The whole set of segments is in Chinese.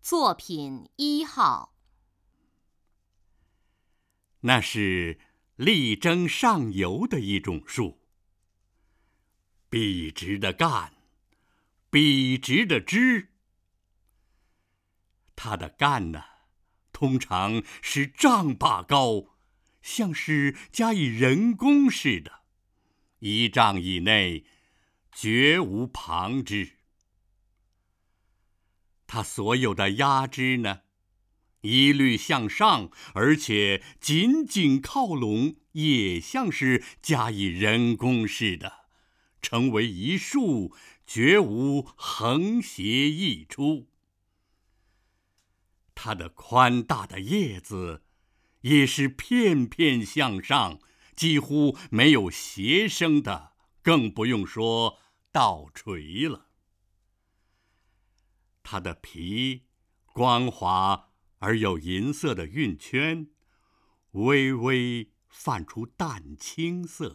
作品1号。 那是力争上游的一种树，笔直的干，笔直的枝。它的干呢，通常是丈把高，像是加以人工似的，1丈以内绝无旁枝。它所有的压枝呢，一律向上，而且紧紧靠拢，也像是加以人工似的，成为一束，绝无横斜溢出。它的宽大的叶子也是片片向上，几乎没有斜生的，更不用说倒垂了。它的皮光滑而有银色的晕圈，微微泛出淡青色。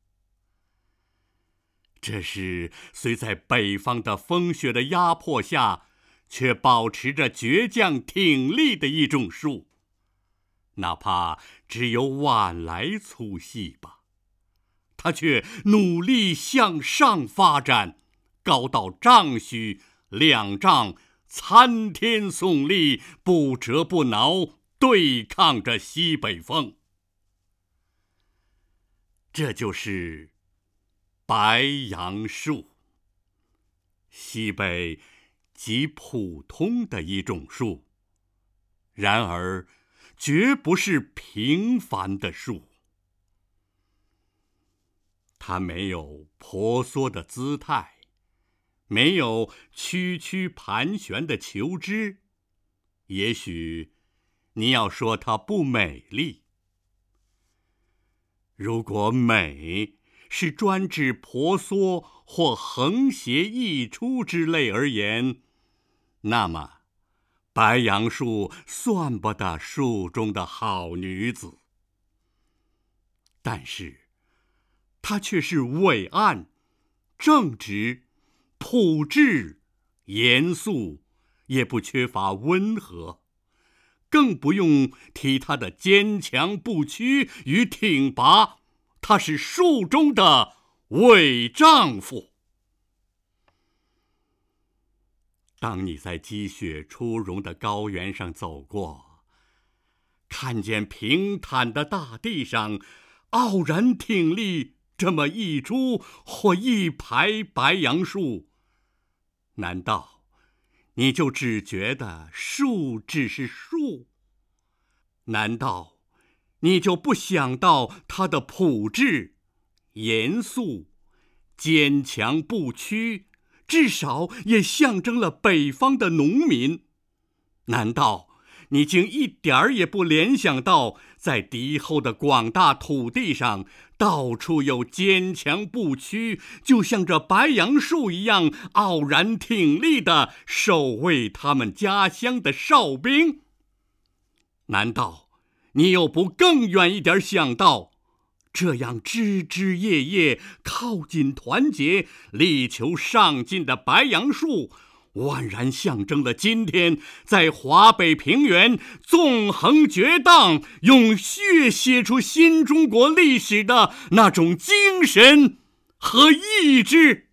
这是虽在北方的风雪的压迫下，却保持着倔强挺立的一种树，哪怕只有碗来粗细吧，它却努力向上发展，高到丈许2丈，参天耸立，不折不挠，对抗着西北风。这就是白杨树，西北极普通的一种树，然而绝不是平凡的树。它没有婆娑的姿态，没有曲曲盘旋的球枝，也许你要说它不美丽。如果美是专指婆娑或横斜溢出之类而言，那么白杨树算不得树中的好女子。但是它却是伟岸、正直、朴质、严肃，也不缺乏温和，更不用提它的坚强不屈与挺拔，它是树中的伟丈夫。当你在积雪初融的高原上走过，看见平坦的大地上傲然挺立这么一株或一排白杨树，难道你就只觉得树只是树？难道你就不想到它的朴质、严肃、坚强不屈，至少也象征了北方的农民？难道你竟一点儿也不联想到，在敌后的广大土地上，到处有坚强不屈，就像这白杨树一样傲然挺立的守卫他们家乡的哨兵？难道你又不更远一点想到，这样枝枝叶叶靠紧团结，力求上进的白杨树，宛然象征了今天在华北平原纵横绝荡，用血写出新中国历史的那种精神和意志？